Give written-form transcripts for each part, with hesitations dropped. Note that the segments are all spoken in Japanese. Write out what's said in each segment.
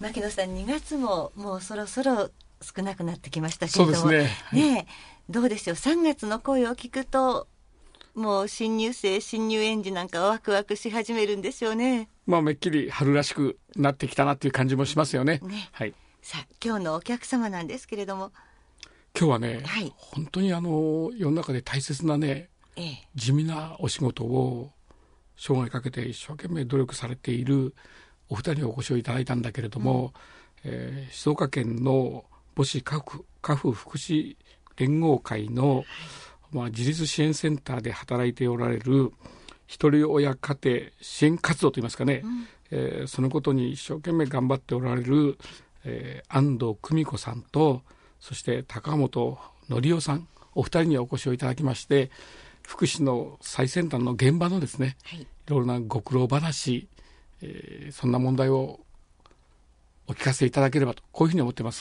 牧野さん、2月ももうそろそろ少なくなってきましたけれども、 そうですね、 ねえ、どうでしょう、3月の声を聞くともう新入生新入園児なんかワクワクし始めるんでしょうね。 めっきり春らしくなってきたなっていう感じもしますよね。はい、 さあ今日のお客様なんですけれども、 今日はね、 はい、 本当に世の中で大切なね、地味なお仕事を生涯かけて一生懸命努力されているお二人にお越しをいただいたんだけれども、静岡県の母子家父福祉連合会の、自立支援センターで働いておられる一人親家庭支援活動といいますかね、そのことに一生懸命頑張っておられる、安藤久美子さんと、そして高本則夫さん、お二人にお越しをいただきまして、福祉の最先端の現場のですね、いろいろなご苦労話、そんな問題をお聞かせいただければと、こういうふうに思っています。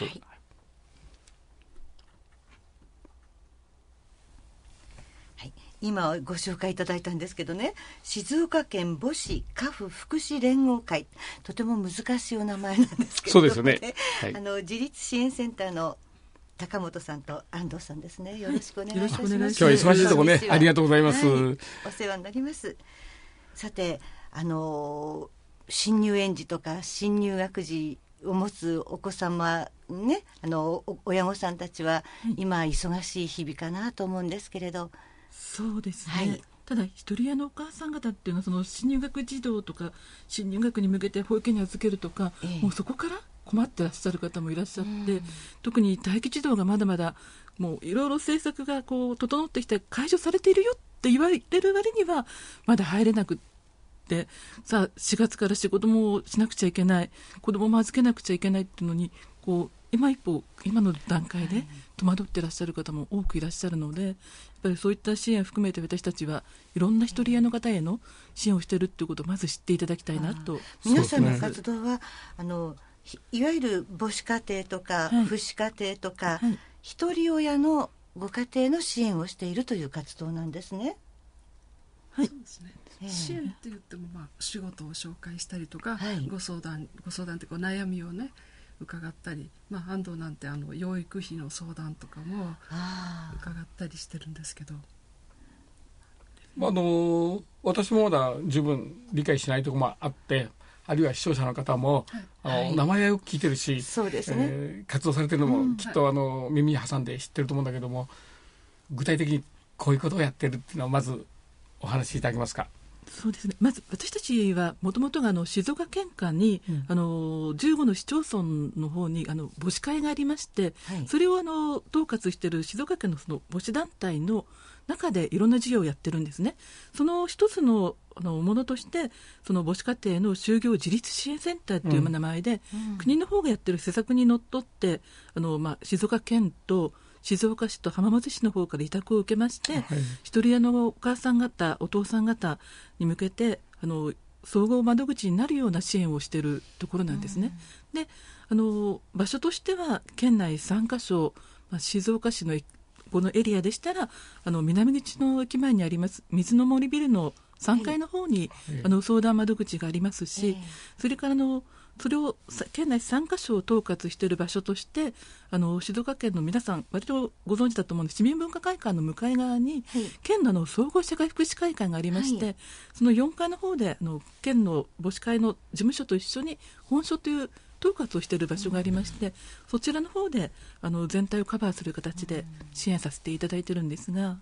今ご紹介いただいたんですけどね、静岡県母子家父福祉連合会、とても難しいお名前なんですけど、 そうですね、 自立支援センターの高本さんと安藤さんですね。よろしくお願いします。 今日は忙しいところね、ありがとうございます。 お世話になります。さて、新入園児とか新入学児を持つお子様ね、親御さんたちは今忙しい日々かなと思うんですけれど。 そうですね、ただ一人親のお母さん方っていうのは、その新入学児童とか新入学に向けて保育園に預けるとか、もうそこから困ってらっしゃる方もいらっしゃって、特に待機児童がまだまだもういろいろ政策が整ってきて解除されているよって言われる割にはまだ入れなくって、さあ4月から仕事もしなくちゃいけない、子供も預けなくちゃいけないっていうのに今の段階で戸惑ってらっしゃる方も多くいらっしゃるので、やっぱりそういった支援を含めて私たちはいろんな一人親の方への支援をしているということをまず知っていただきたいなと。 皆さんの活動は、いわゆる母子家庭とか、父子家庭とか、一人親のご家庭の支援をしているという活動なんですね。 そうですね、支援って言っても、仕事を紹介したりとか、ご相談って悩みをね伺ったり、安藤なんて養育費の相談とかも伺ったりしてるんですけど、 私もまだ十分理解しないところもあって、あるいは視聴者の方も、名前はよく聞いてるし、 そうですね、 活動されてるのもきっと耳に挟んで知ってると思うんだけども、具体的にこういうことをやってるっていうのをまずお話しいただけますか。 そうですね、まず私たちはもともとが静岡県下に、15の市町村の方に母子会がありまして、それを統括している静岡県のその母子団体の中でいろんな事業をやってるんですね。その一つのものとして、その母子家庭の就業自立支援センターという名前で、国の方がやってる施策にのっとって静岡県と静岡市と浜松市の方から委託を受けまして、一人親のお母さん方お父さん方に向けて総合窓口になるような支援をしているところなんですね。で場所としては県内3カ所、静岡市のこのエリアでしたら南口の駅前にあります水の森ビルの3階の方に、相談窓口がありますし、それからそれを県内3カ所を統括している場所として、静岡県の皆さん割とご存知だと思うんです、市民文化会館の向かい側に、県の総合社会福祉会館がありまして、その4階の方で県の母子会の事務所と一緒に本所という統括をしている場所がありまして、そちらの方で全体をカバーする形で支援させていただいているんですが、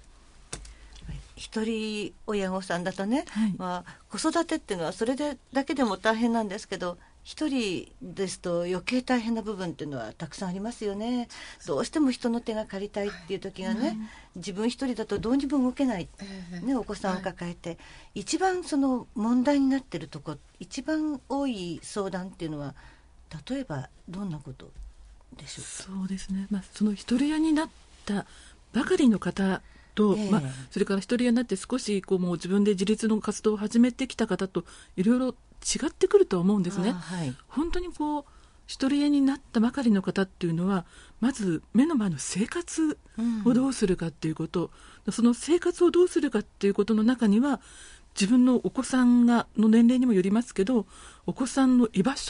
一人親御さんだとね、子育てっていうのはそれだけでも大変なんですけど、一人ですと余計大変な部分っていうのはたくさんありますよね。どうしても人の手が借りたいっていう時がね、自分一人だとどうにも動けない、お子さんを抱えて、一番その問題になってるとこ、一番多い相談っていうのは例えばどんなことでしょうか。 そうですね、その一人親になったばかりの方と、それから一人親になって少しもう自分で自立の活動を始めてきた方といろいろ違ってくると思うんですね。本当に一人親になったばかりの方っていうのは、まず目の前の生活をどうするかっていうこと、その生活をどうするかっていうことの中には、自分のお子さんの年齢にもよりますけど、お子さんの居場所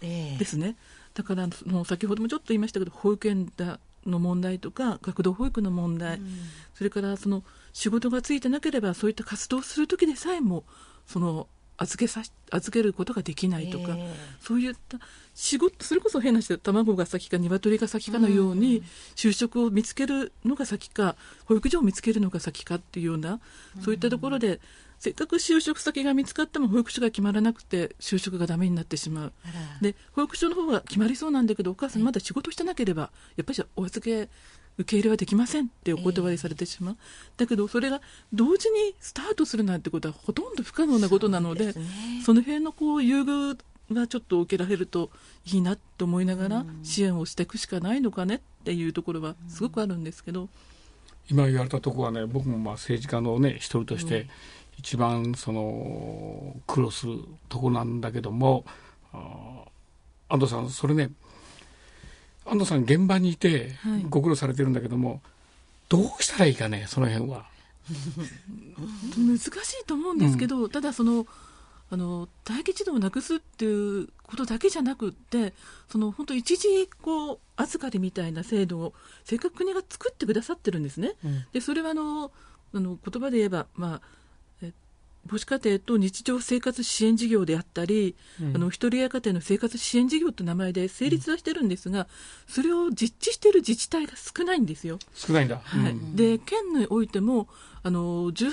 ですね。だから先ほどもちょっと言いましたけど、保育園の問題とか学童保育の問題、それから仕事がついてなければそういった活動をする時でさえも預けることができないとか、そういった仕事、それこそ変な話で卵が先か鶏が先かのように、就職を見つけるのが先か保育所を見つけるのが先かっていうような、そういったところでせっかく就職先が見つかっても保育所が決まらなくて就職がダメになってしまう。で保育所の方が決まりそうなんだけど、お母さんまだ仕事してなければやっぱりお預け受け入れはできませんってお断りされてしまう。だけどそれが同時にスタートするなんてことはほとんど不可能なことなので、その辺の優遇はちょっと受けられるといいなと思いながら支援をしていくしかないのかねっていうところはすごくあるんですけど、 今言われたところはね、僕も政治家のね一人として一番苦労するところなんだけども、安藤さん、それね、安藤さん現場にいてご苦労されてるんだけども、どうしたらいいかね、その辺は難しいと思うんですけど、ただ待機児童をなくすっていうことだけじゃなくって、本当一時預かりみたいな制度をせっかく国が作ってくださってるんですね。でそれは言葉で言えば、母子家庭と日常生活支援事業であったり、一人親家庭の生活支援事業という名前で成立はしてるんですが、それを実地している自治体が少ないんですよ。 少ないんだ、 で県においても平成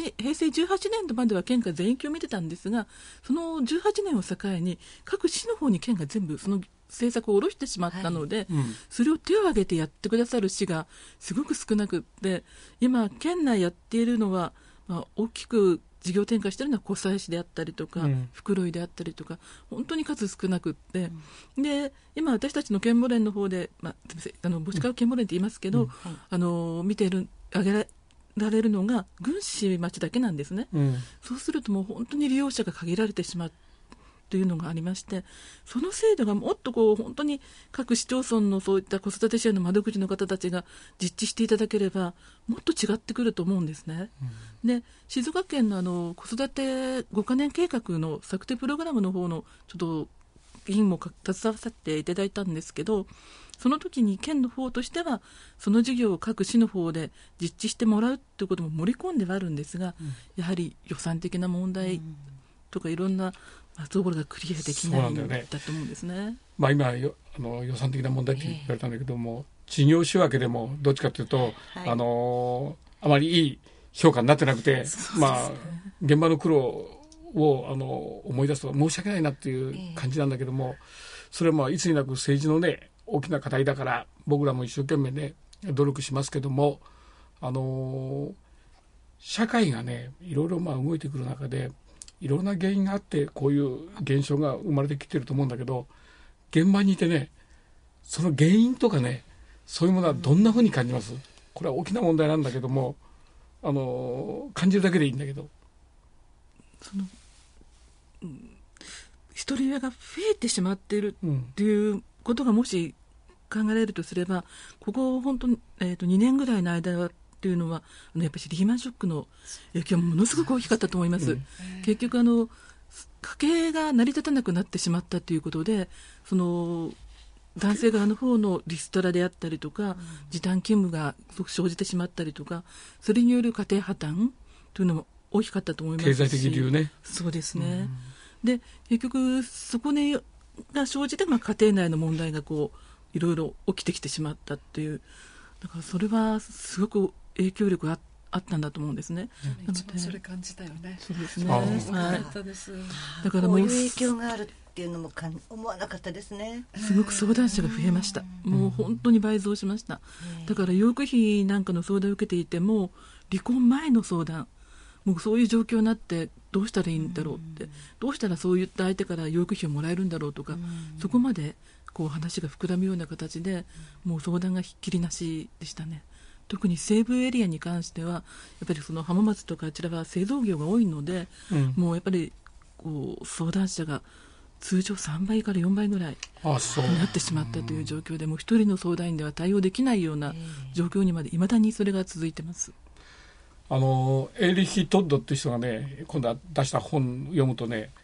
18年度までは県が全域を見てたんですが、その18年を境に各市の方に県が全部その政策を下ろしてしまったので、それを手を挙げてやってくださる市がすごく少なくって、今県内やっているのは、大きく事業展開しているのは湖西市であったりとか、袋井であったりとか、本当に数少なくって、で今私たちの県母連の方で、母子家県母連って言いますけど、見てあげられるのが郡市町だけなんですね。そうするともう本当に利用者が限られてしまうというのがありまして、その制度がもっと本当に各市町村のそういった子育て支援の窓口の方たちが実地していただければもっと違ってくると思うんですね。で静岡県の子育て5カ年計画の策定プログラムの方のちょっと委員も携わっていただいたんですけど、その時に県の方としてはその事業を各市の方で実地してもらうということも盛り込んではあるんですが、やはり予算的な問題とかいろんなところがクリアできないんだと思うんですね。 今予算的な問題って言われたんだけども、事業仕分けでもどっちかというと、あまりいい評価になってなくて、現場の苦労を思い出すと申し訳ないなっていう感じなんだけども、それはいつになく政治のね大きな課題だから僕らも一生懸命ね努力しますけども、社会がねいろいろ動いてくる中でいろんな原因があってこういう現象が生まれてきてると思うんだけど、現場にいてねその原因とかねそういうものはどんなふうに感じます？これは大きな問題なんだけども、感じるだけでいいんだけど、 一人親が増えてしまっているっていうことがもし考えられるとすれば、ここ本当に、2年ぐらいの間はっていうのはやっぱりリーマンショックの影響もものすごく大きかったと思います。結局家計が成り立たなくなってしまったということで、男性側の方のリストラであったりとか、時短勤務が生じてしまったりとか、それによる家庭破綻というのも大きかったと思いますし、 経済的理由ね。 そうですね。で結局そこが生じて、家庭内の問題がいろいろ起きてきてしまったっていう、だからそれはすごく影響力があったんだと思うんですね。 一番それ感じたよね。 そうですね。 だからこういう影響があるっていうのも思わなかったですね。 すごく相談者が増えました。もう本当に倍増しました。だから養育費なんかの相談を受けていても、離婚前の相談、もうそういう状況になってどうしたらいいんだろうって、どうしたらそういった相手から養育費をもらえるんだろうとか、そこまで話が膨らむような形でもう相談がひっきりなしでしたね。特に西部エリアに関してはやっぱり浜松とかあちらは製造業が多いので、もうやっぱり相談者が通常3倍から4倍ぐらいになってしまったという状況で、もう一人の相談員では対応できないような状況にまでいまだにそれが続いてます。 エーリヒ・トッドっていう人がね今度は出した本読むとね、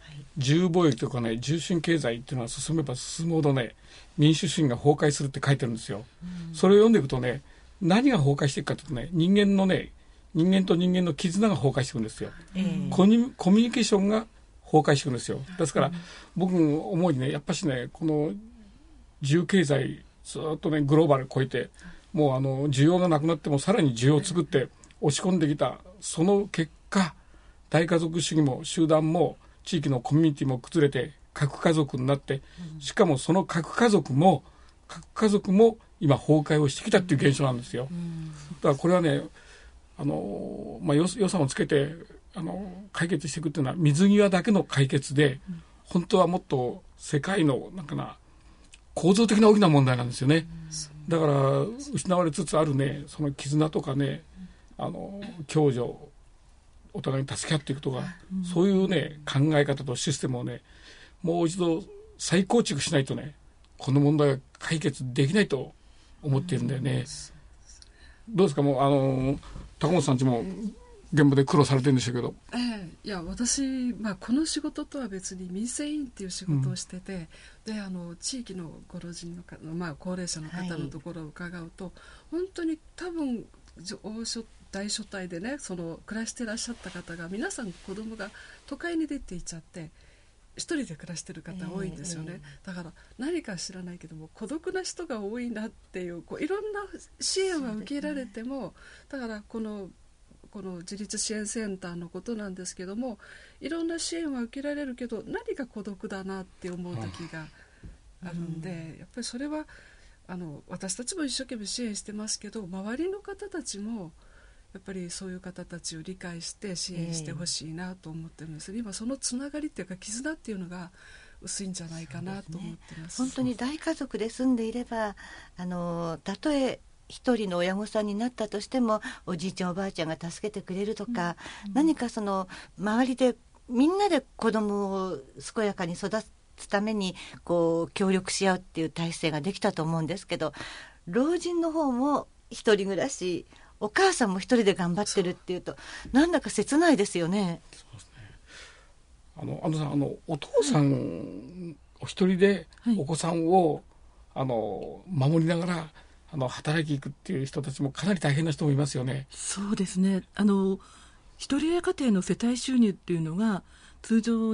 自由貿易とかね、重心経済っていうのは進めば進むほどね、民主主義が崩壊するって書いてるんですよ。それを読んでいくとね、何が崩壊していくかというとね、人間と人間の絆が崩壊していくんですよ。コミュニケーションが崩壊していくんですよ。ですから、僕思いね、やっぱしね、この自由経済ずっとね、グローバル超えて、もう需要がなくなってもさらに需要を作って押し込んできた、その結果、大家族主義も集団も地域のコミュニティも崩れて核家族になって、しかもその核家族も今崩壊をしてきたっていう現象なんですよ。だからこれはね、予算をつけて解決していくっていうのは水際だけの解決で、本当はもっと世界の構造的な大きな問題なんですよね。だから失われつつあるね、その絆とかね、共助、お互いに助け合っていくとか、そういうね、考え方とシステムをね、もう一度再構築しないとね、この問題は解決できないと思っているんだよね。どうですか、もう高本さんちも現場で苦労されてるんでしょうけど。 いや私、この仕事とは別に民生委員っていう仕事をしてて、で地域のご老人の方、高齢者の方のところを伺うと、本当に多分大所帯でね、暮らしていらっしゃった方が皆さん子供が都会に出ていっちゃって一人で暮らしてる方多いんですよね。だから何か知らないけども孤独な人が多いなっていう、いろんな支援は受けられても、だからこの自立支援センターのことなんですけども、いろんな支援は受けられるけど何か孤独だなって思う時があるんで、やっぱりそれは私たちも一生懸命支援してますけど、周りの方たちもやっぱりそういう方たちを理解して支援してほしいなと思ってるんです。今そのつながりっていうか絆っていうのが薄いんじゃないかなと思ってます。 本当に大家族で住んでいればたとえ一人の親御さんになったとしてもおじいちゃんおばあちゃんが助けてくれるとか、何か周りでみんなで子供を健やかに育つために協力し合うっていう体制ができたと思うんですけど、老人の方も一人暮らし、お母さんも一人で頑張ってるっていうとなんだか切ないですよね。 そうですね。安藤さん、お父さんお一人でお子さんを、守りながら働きに行くっていう人たちもかなり大変な人もいますよね。 そうですね。一人親家庭の世帯収入っていうのが通常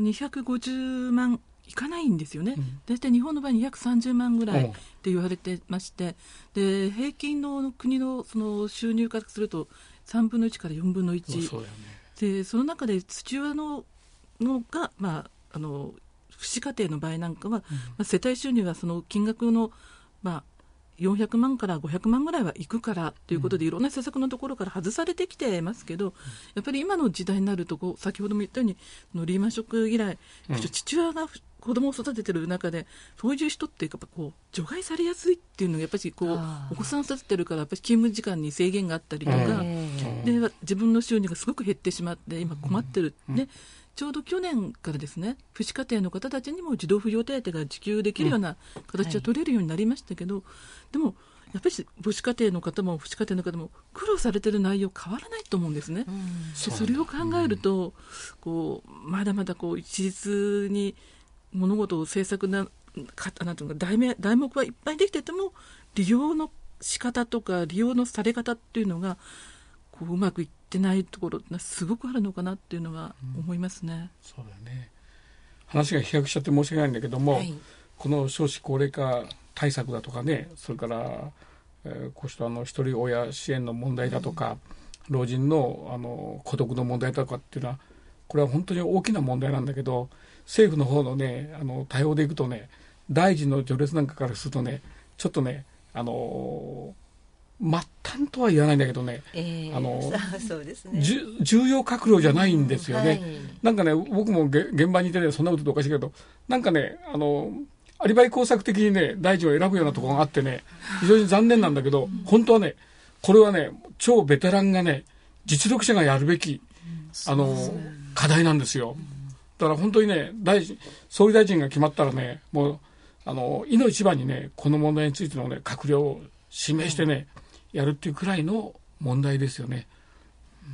250万いかないんですよね。大体日本の場合230万ぐらいって言われてまして、で平均の国のその収入からすると3分の1から4分の1、 そうだよね。 でその中で父親のが、父子家庭の場合なんかは、世帯収入はその金額の、400万から500万ぐらいはいくからということで、いろんな施策のところから外されてきてますけど、やっぱり今の時代になると先ほども言ったようにリーマンショック以来、父親が子供を育ててる中でそういう人ってやっぱ除外されやすいっていうのがやっぱりお子さん育ててるからやっぱり勤務時間に制限があったりとか、で自分の収入がすごく減ってしまって今困ってる、ね、ちょうど去年からですね、父子家庭の方たちにも児童扶養手当が支給できるような形が取れるようになりましたけど、でもやっぱり母子家庭の方も父子家庭の方も苦労されてる内容変わらないと思うんですね。それを考えるとまだまだ一律に物事を政策なんていうか題目はいっぱいできてても利用の仕方とか利用のされ方っていうのがうまくいってないところすごくあるのかなっていうのは思いますね。 そうだよね。話が飛躍しちゃって申し訳ないんだけども、この少子高齢化対策だとかね、それから、こうした一人親支援の問題だとか、老人の孤独の問題だとかっていうのはこれは本当に大きな問題なんだけど、政府の方のね対応でいくとね、大臣の序列なんかからするとね、ちょっとね末端とは言わないんだけどね、 そうですね、 重要閣僚じゃないんですよね。なんかね、僕も現場にいてね、そんなことっておかしいけど、なんかねアリバイ工作的にね大臣を選ぶようなところがあってね、非常に残念なんだけど、本当はねこれはね超ベテランがね実力者がやるべき課題なんですよ。だから本当にね総理大臣が決まったらね、もういの一番にねこの問題についてのね閣僚を指名してね、やるっていうくらいの問題ですよね。 で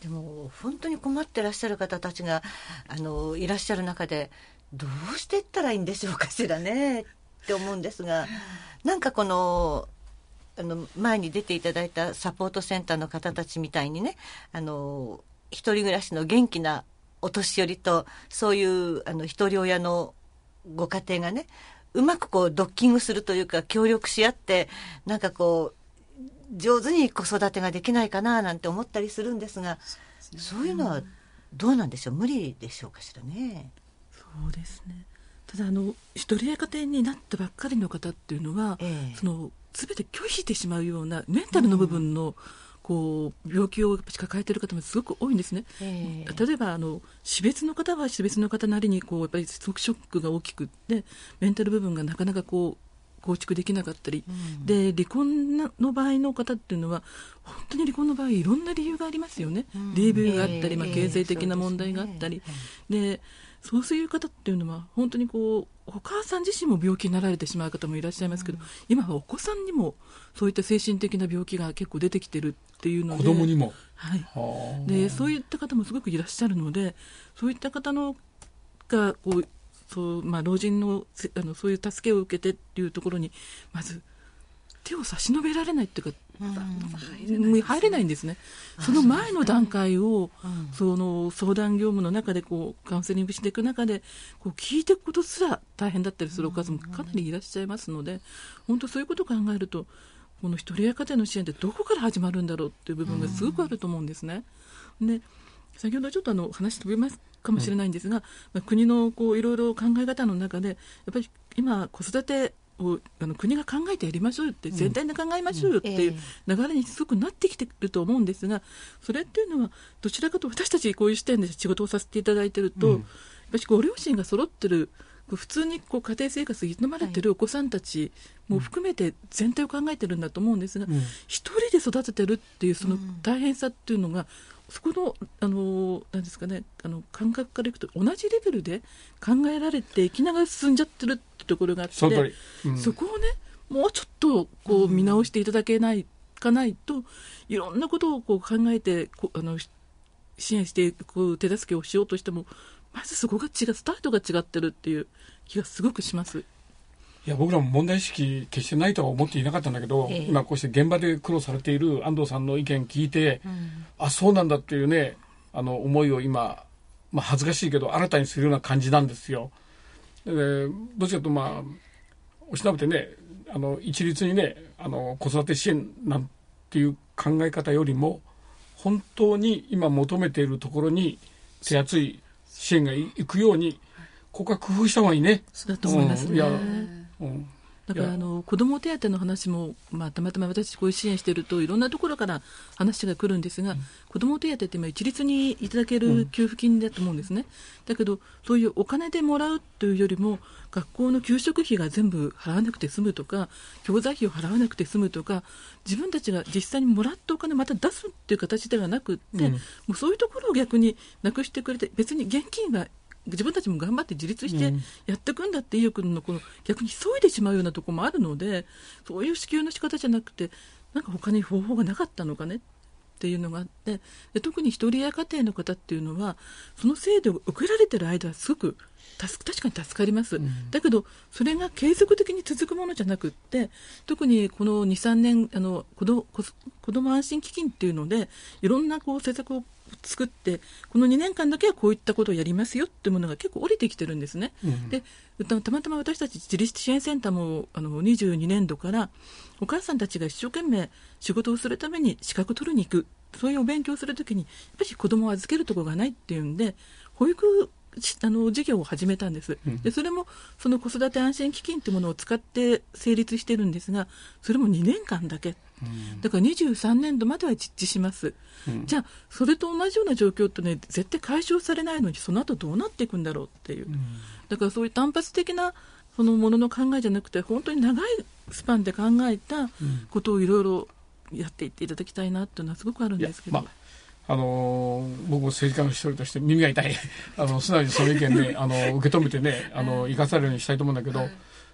でも本当に困ってらっしゃる方たちがいらっしゃる中で、どうしていったらいいんでしょうかしらねって思うんですが、なんか前に出ていただいたサポートセンターの方たちみたいにね、一人暮らしの元気なお年寄りと、そういう一人親のご家庭がね、うまくドッキングするというか協力し合って、なんか上手に子育てができないかななんて思ったりするんですが、そういうのはどうなんでしょう、無理でしょうかしらね。 そうですね。ただ一人親家庭になったばっかりの方っていうのは、全て拒否してしまうようなメンタルの部分の、病気を抱えている方もすごく多いんですね。例えば死別の方は死別の方なりにやっぱりすごくショックが大きくって、メンタル部分がなかなか構築できなかったり、で離婚の場合の方っていうのは本当に離婚の場合いろんな理由がありますよね。DV があったり、経済的な問題があったり、でそういう方っていうのは本当にお母さん自身も病気になられてしまう方もいらっしゃいますけど、今はお子さんにもそういった精神的な病気が結構出てきてるっていうので、 子供にも、 でそういった方もすごくいらっしゃるので、そういった方のが老人のそういう助けを受けてっていうところにまず手を差し伸べられないっていうか、入れないんですね。その前の段階を、その相談業務の中でカウンセリングしていく中で聞いていくことすら大変だったりするお母さんもかなりいらっしゃいますので、本当そういうことを考えると、この一人親家庭の支援ってどこから始まるんだろうっていう部分がすごくあると思うんですね。で先ほどちょっと話飛びますかもしれないんですが、国のいろいろ考え方の中でやっぱり今子育てを国が考えてやりましょうって、全体で考えましょうよっていう流れにすごくなってきてると思うんですが、それっていうのはどちらかと私たちこういう視点で仕事をさせていただいていると、やっぱりご両親が揃ってる普通に家庭生活を営まれているお子さんたちも含めて全体を考えてるんだと思うんですが、一人で育ててるっていうその大変さっていうのが、そこの何ですかね、感覚からいくと同じレベルで考えられていきながら進んじゃってるってところがあって、そこをねもうちょっと見直していただけないかないと、いろんなことを考えて支援していく手助けをしようとしても、まずそこがスタートが違ってるっていう気がすごくします。 いや僕らも問題意識決してないとは思っていなかったんだけど、今こうして現場で苦労されている安藤さんの意見聞いて、あそうなんだっていうね思いを今、恥ずかしいけど新たにするような感じなんですよ。でどちらかとおしなべてね一律にね子育て支援なんていう考え方よりも、本当に今求めているところに手厚い支援がいくように、ここは工夫した方がいいね。 そうだと思いますね。だから子ども手当の話も、たまたま私こういう支援しているといろんなところから話が来るんですが、子ども手当って今一律にいただける給付金だと思うんですね。だけどそういうお金でもらうというよりも、学校の給食費が全部払わなくて済むとか、教材費を払わなくて済むとか、自分たちが実際にもらったお金をまた出すっていう形ではなくって、もうそういうところを逆になくしてくれて、別に現金が自分たちも頑張って自立してやっていくんだっていうの逆に急いでしまうようなところもあるので、そういう支給の仕方じゃなくて、なんか他に方法がなかったのかねっていうのがあって、で特に一人親家庭の方っていうのはその制度を受けられている間はすごく確かに助かります、だけどそれが継続的に続くものじゃなくって、特にこの 2,3 年子ども安心基金っていうのでいろんな政策を作って、この2年間だけはこういったことをやりますよっていうものが結構降りてきてるんですね、でたまたま私たち自立支援センターも22年度からお母さんたちが一生懸命仕事をするために資格を取りに行く、そういうお勉強をするときにやっぱり子どもを預けるところがないっていうんで、保育事業を始めたんです、でそれもその子育て安心基金というものを使って成立してるんですが、それも2年間だけ、だから23年度までは実施します、じゃあそれと同じような状況ってね、絶対解消されないのにその後どうなっていくんだろうっていう、だからそういう単発的なそのものの考えじゃなくて、本当に長いスパンで考えたことをいろいろやっていっていただきたいなっていうのはすごくあるんですけど、 僕も政治家の一人として耳が痛い素直にその意見で、受け止めてね生かされるようにしたいと思うんだけど、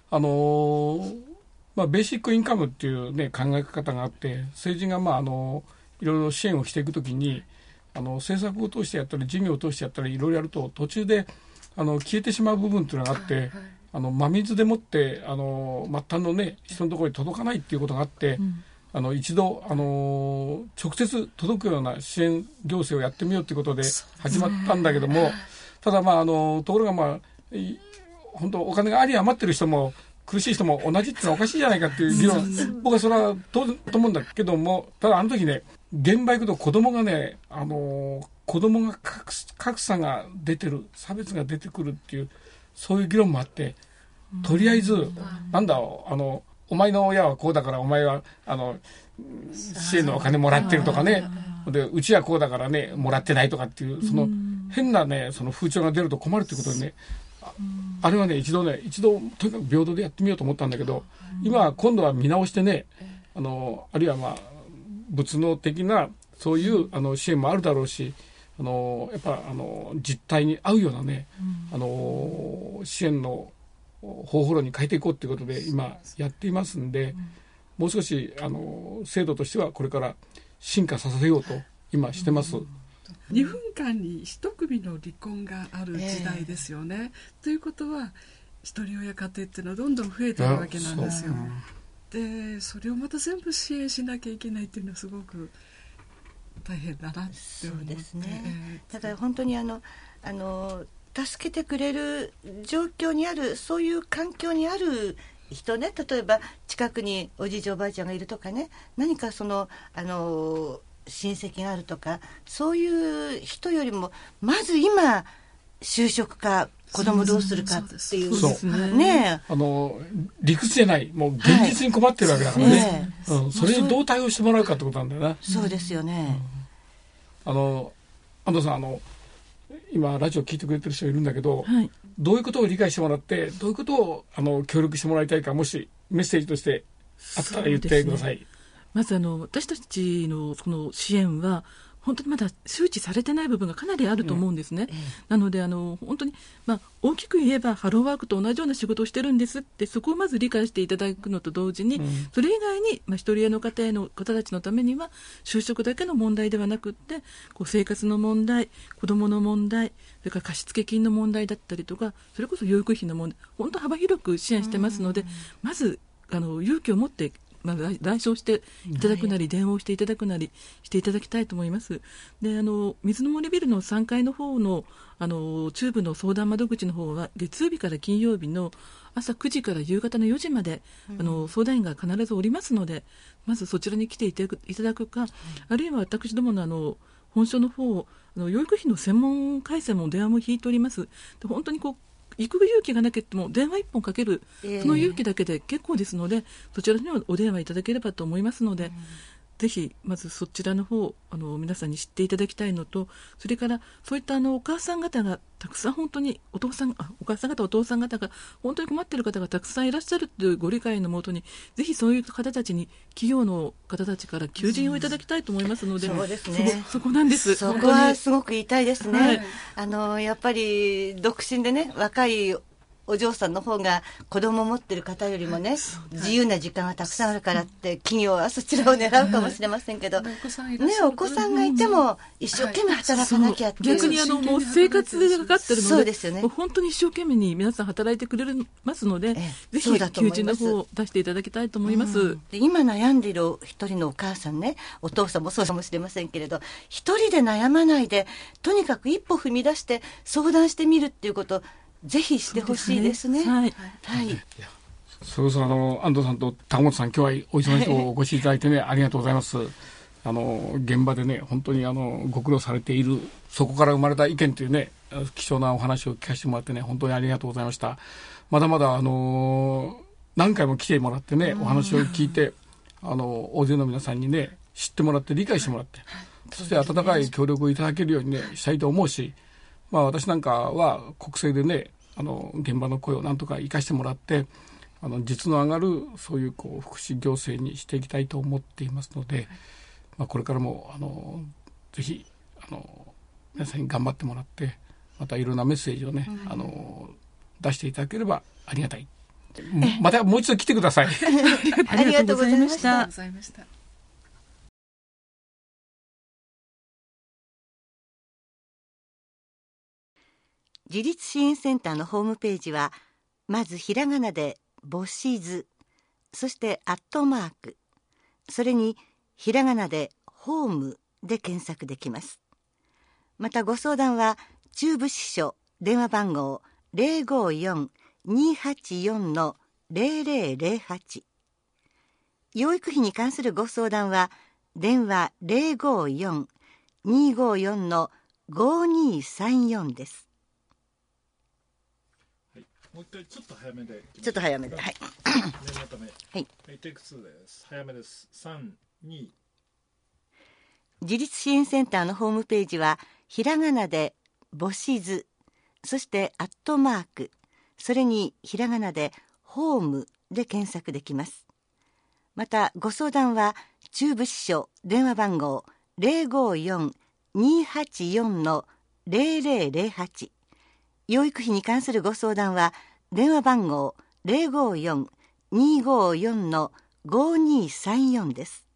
ベーシックインカムっていう、ね、考え方があって、政治がいろいろ支援をしていくときに政策を通してやったり事業を通してやったりいろいろやると途中で消えてしまう部分っていうのがあって、真水でもって末端のね人のところに届かないっていうことがあって、一度直接届くような支援行政をやってみようということで始まったんだけども、ただところが本当お金があり余ってる人も苦しい人も同じってのはおかしいじゃないかっていう議論僕はそれはと思うんだけども、ただ時ね現場行くと子供がね子供が格差が出てる差別が出てくるっていうそういう議論もあって、とりあえずなんだお前の親はこうだからお前は支援のお金もらってるとかね、でうちはこうだからねもらってないとかっていうその変なねその風潮が出ると困るってことでね、あれはね一度とにかく平等でやってみようと思ったんだけど、今度は見直してねあるいは物能的なそういう支援もあるだろうし、やっぱ実態に合うようなね支援の方法論に変えていこうということで今やっていますんで、もう少し制度としてはこれから進化させようと今してます。 2分間に1組の離婚がある時代ですよね、ということは一人親家庭っていうのはどんどん増えているわけなんですよ。でそれをまた全部支援しなきゃいけないっていうのはすごく大変だなって思って。 そうですね、ただ本当に助けてくれる状況にあるそういう環境にある人ね、例えば近くにおじいちゃんおばあちゃんがいるとかね、何か親戚があるとかそういう人よりもまず今就職か子供どうするかっていうね、 理屈じゃないもう現実に困ってるわけだからね、それにどう対応してもらうかってことなんだよな。 そうですよね。 安藤さん今ラジオ聞いてくれてる人いるんだけど、どういうことを理解してもらってどういうことを協力してもらいたいか、もしメッセージとしてあったら言ってください。 まず私たちのこの支援は本当にまだ周知されてない部分がかなりあると思うんですね、なので本当に、大きく言えばハローワークと同じような仕事をしてるんですって、そこをまず理解していただくのと同時に、それ以外に、一人親の家庭の方たちのためには就職だけの問題ではなくって生活の問題、子どもの問題、それから貸付金の問題だったりとか、それこそ養育費の問題、本当幅広く支援してますので、まず勇気を持って来庁していただくなり、電話をしていただくなりしていただきたいと思います。で水の森ビルの3階の方の中部の相談窓口の方は月曜日から金曜日の朝9時から夕方の4時まで、相談員が必ずおりますので、まずそちらに来ていただくか、あるいは私どもの本所の方養育費の専門回線も電話も引いております。で本当に行く勇気がなくても電話1本かける、その勇気だけで結構ですので、そちらにはお電話いただければと思いますので、ぜひまずそちらの方皆さんに知っていただきたいのと、それからそういったお母さん方がたくさん本当にお母さん方お父さん方が本当に困っている方がたくさんいらっしゃるというご理解のもとに、ぜひそういう方たちに企業の方たちから求人をいただきたいと思いますので、 そうですね、 そこなんです。 そこはすごく言いたいですね、やっぱり独身でね若いお嬢さんの方が子供を持ってる方よりもね、自由な時間がたくさんあるからって企業はそちらを狙うかもしれませんけど、お子さんがいても一生懸命働かなきゃっていう、 逆にもう生活でかかってるので、 そうですよね、 もう本当に一生懸命に皆さん働いてくれますので、ぜひ求人の方を出していただきたいと思います。 で今悩んでいる一人のお母さんね、お父さんもそうかもしれませんけれど、一人で悩まないでとにかく一歩踏み出して相談してみるっていうことぜひしてほしいですね。 それこそ安藤さんと高本さん、今日はお忙しいとお越しいただいてねありがとうございます。現場でね本当にご苦労されている、そこから生まれた意見というね貴重なお話を聞かせてもらってね本当にありがとうございました。まだまだ何回も来てもらってねお話を聞いて大勢の皆さんにね知ってもらって理解してもらって、そして温かい協力をいただけるようにねしたいと思うし、私なんかは国政でね現場の声をなんとか生かしてもらって実の上がるそういう福祉行政にしていきたいと思っていますので、これからもぜひ皆さんに頑張ってもらって、またいろんなメッセージをね、出していただければありがたい。またもう一度来てください。 ありがとうございました。 自立支援センターのホームページは、まずひらがなで母子図、そしてアットマーク、それにひらがなでホームで検索できます。またご相談は中部支所電話番号 054-284-0008、養育費に関するご相談は電話 054-254-5234 です。 もう一回ちょっと早めで。 ちょっと早めで。はい。 念のため。 はい。 テイク2です。早めです。3、2。 自立支援センターのホームページは、ひらがなで母子図、そしてアットマーク、それにひらがなでホームで検索できます。また、ご相談は、中部支所電話番号 054-284-0008、養育費に関するご相談は電話番号 054-254-5234 です。